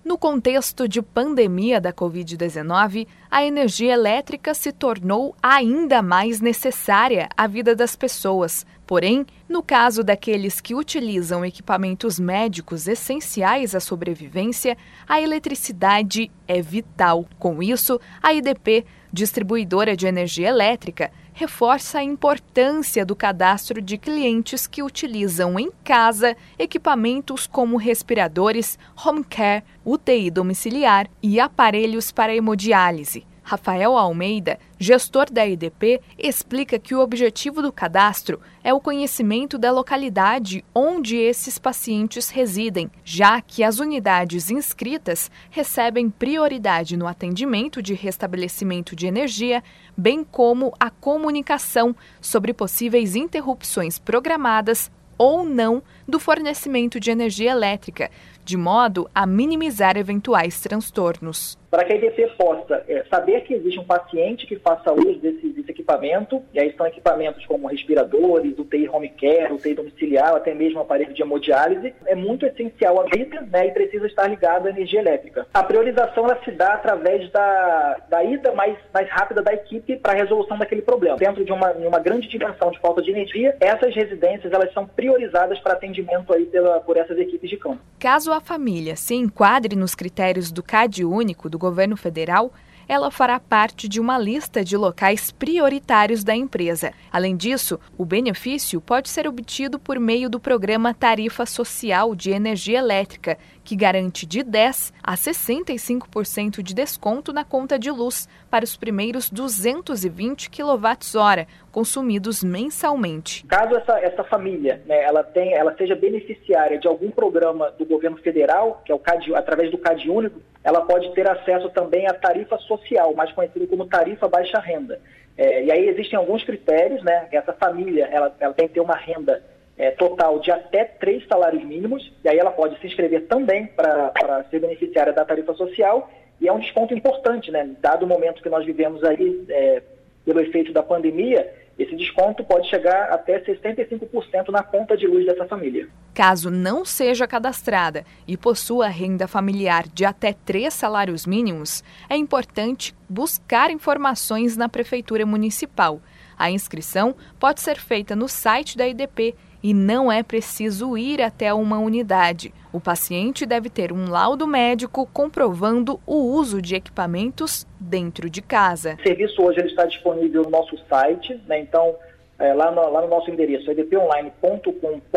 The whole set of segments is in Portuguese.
No contexto de pandemia da Covid-19, a energia elétrica se tornou ainda mais necessária à vida das pessoas. Porém, no caso daqueles que utilizam equipamentos médicos essenciais à sobrevivência, a eletricidade é vital. Com isso, a EDP, distribuidora de energia elétrica, reforça a importância do cadastro de clientes que utilizam em casa equipamentos como respiradores, home care, UTI domiciliar e aparelhos para hemodiálise. Rafael Almeida, gestor da EDP, explica que o objetivo do cadastro é o conhecimento da localidade onde esses pacientes residem, já que as unidades inscritas recebem prioridade no atendimento de restabelecimento de energia, bem como a comunicação sobre possíveis interrupções programadas ou não do fornecimento de energia elétrica, de modo a minimizar eventuais transtornos. Para que a EDP possa saber que existe um paciente que faça uso desse equipamento, e aí são equipamentos como respiradores, UTI home care, UTI domiciliar, até mesmo aparelho de hemodiálise, é muito essencial à vida, né, e precisa estar ligado à energia elétrica. A priorização ela se dá através da ida mais rápida da equipe para a resolução daquele problema. Dentro de uma grande dimensão de falta de energia, essas residências elas são priorizadas para atendimento aí por essas equipes de campo. Caso a família se enquadre nos critérios do CadÚnico do governo federal, ela fará parte de uma lista de locais prioritários da empresa. Além disso, o benefício pode ser obtido por meio do programa Tarifa Social de Energia Elétrica, que garante de 10% a 65% de desconto na conta de luz para os primeiros 220 kWh consumidos mensalmente. Caso essa família, né, ela seja beneficiária de algum programa do governo federal, que é através do CadÚnico, ela pode ter acesso também à tarifa social, mais conhecida como tarifa baixa renda. E aí existem alguns critérios, né? Essa família ela tem que ter uma renda total de até 3 salários mínimos, e aí ela pode se inscrever também para ser beneficiária da tarifa social, e é um desconto importante, né? Dado o momento que nós vivemos aí, pelo efeito da pandemia, esse desconto pode chegar até 65% na conta de luz dessa família. Caso não seja cadastrada e possua renda familiar de até 3 salários mínimos, é importante buscar informações na Prefeitura Municipal. A inscrição pode ser feita no site da EDP e não é preciso ir até uma unidade. O paciente deve ter um laudo médico comprovando o uso de equipamentos dentro de casa. O serviço hoje ele está disponível no nosso site, né? Então, lá no nosso endereço, edponline.com.br,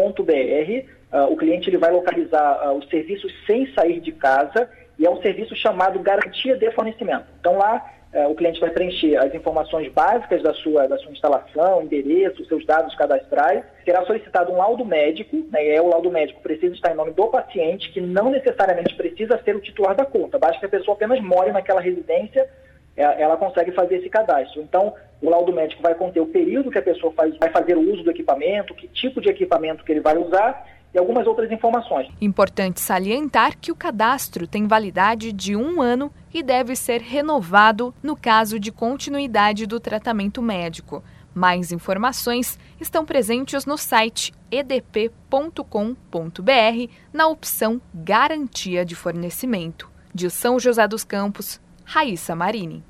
o cliente ele vai localizar os serviços sem sair de casa, e é um serviço chamado Garantia de Fornecimento. Então, lá o cliente vai preencher as informações básicas da sua instalação, endereço, seus dados cadastrais. Será solicitado um laudo médico, né, e o laudo médico precisa estar em nome do paciente, que não necessariamente precisa ser o titular da conta. Basta que a pessoa apenas more naquela residência, ela consegue fazer esse cadastro. Então, o laudo médico vai conter o período que a pessoa vai fazer o uso do equipamento, que tipo de equipamento que ele vai usar, e algumas outras informações. Importante salientar que o cadastro tem validade de 1 ano e deve ser renovado no caso de continuidade do tratamento médico. Mais informações estão presentes no site edp.com.br na opção Garantia de Fornecimento. De São José dos Campos, Raíssa Marini.